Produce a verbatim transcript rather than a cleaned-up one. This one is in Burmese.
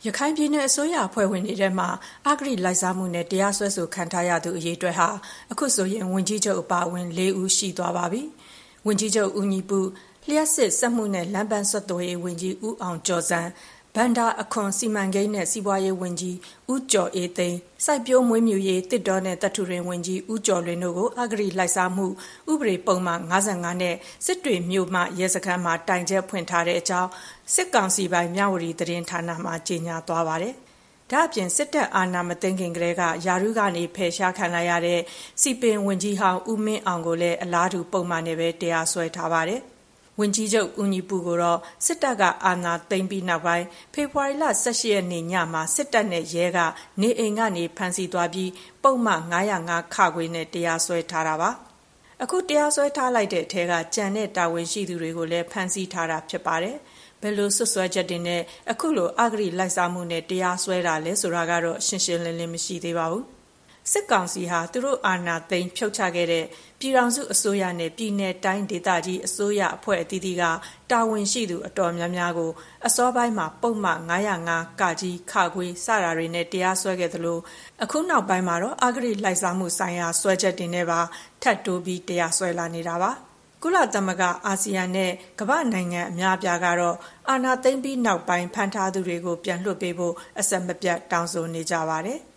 ရခိုင်ပြည်နယ်အစိုးရအဖွဲ့ဝင်တွေထဲမှာအဂတိလိုက်စားမှုနဲ့တရားစွဲဆိုခံထားရသူအရေးအတွက်ဟာအခုဆိုရင်ဝန်ကြီးချုပ်အပါအဝင်၄ဦးရှိသွားပါပြီ။ဝန်ကြီးချုပ်ဦးညီပုလျှက်စစ်စက်မှုနဲ့လမ်းပန်းဆက်သွယ်ရေးဝန်ကြီးဦးအောင်ကျော်စံဘန္ဒာအခွန်စီမံကိန်းနဲ့စီးပွားရေးဝန်ကြီးဦးကျော်အေးသိန်းစိုက်ပျိုးမွေးမြူရေးတစ်တော်နဲ့တပ်ထုရင်ဝန်ကြီးဦးကျော်လွင်တို့ကိုအဂတိလိုက်စားမှုဥပဒေပုံမှန်၅၅နဲ့စစ်တွေမြို့မှရဲစခန်းမှာတိုင်ချက်ဖွင့်ထားတဲ့အကြောင်းစစ်ကောင်စီပိုင်းမြဝတီသတင်းဌာနမှကြေညာသွားပါတယ်။ဒါ့အပြင်စစ်တပ်အာဏာမသိမ်းခင်ကတည်းကယာရုကနေဖယ်ရှားခံလိုက်ရတဲ့စီပင်ဝန်ကြီးဟောင်းဦးမင်းအောင်ကိုလည်းအလားတူပုံမှန်နဲ့ပဲတရားစွဲထားပါတယ်။ဝန်ကြီးချုပ်ဦးညီပုကိုတော့စစ်တပ်ကအာဏာသိမ်းပြီးနောက်ပိုင်းဖေဖော်ဝါရီလ၁၈ရက်နေ့ညမှာစစ်တပ်နဲ့ရဲကနေအိမ်ကနေဖမ်းဆီးသွားပြီးပုံမှန်၅၀၅ခခွေနဲ့တရားစွဲထားတာပါ။အခုတရားစွဲထားလိုက်တဲ့အထက်ကကြံတဲ့တာဝန်ရှိသူတွေကိုလည်းဖမ်းဆီးထားတာဖြစ်ပါတယ်။ဘယ်လိုဆွဆွဲချက်တွေနဲ့အခုလိုအဂတိလိုက်စားမှုနဲ့တရားစွဲတာလဲဆိုတာကတော့ရှင်းရှင်းလင်းလင်းမရှိသေးပါဘူး။စစ်ကောင်စီဟာသူတို့အာဏာသိမ်းဖြုတ်ချခဲ့တဲ့ပြည်ထောင်စုအစိုးရနဲ့ပြည်내တိုင်းဒေသကြီးအစိုးရအဖွဲ့အသီးသီးကတာဝန်ရှိသူအတော်များများကိုအစောပိုင်းမှာပုံမှန်၅၀၅ကကြီးခခွေစတာတွေနဲ့တရားစွဲခဲ့သလိုအခုနောက်ပိုင်းမှာတော့အဂတိလိုက်စားမှုဆိုင်ရာစွဲချက်တွေနဲ့ပါထပ်တိုးပြီးတရားစွဲလာနေတာပါ။ကုလသမဂ္ဂအာဆီယံနဲ့ကမ္ဘာနိုင်ငံအများအပြားကတော့အာဏာသိမ်းပြီးနောက်ပိုင်းဖမ်းထားသူတွေကိုပြန်လွှတ်ပေးဖို့အဆက်မပြတ်တောင်းဆိုနေကြပါတယ်။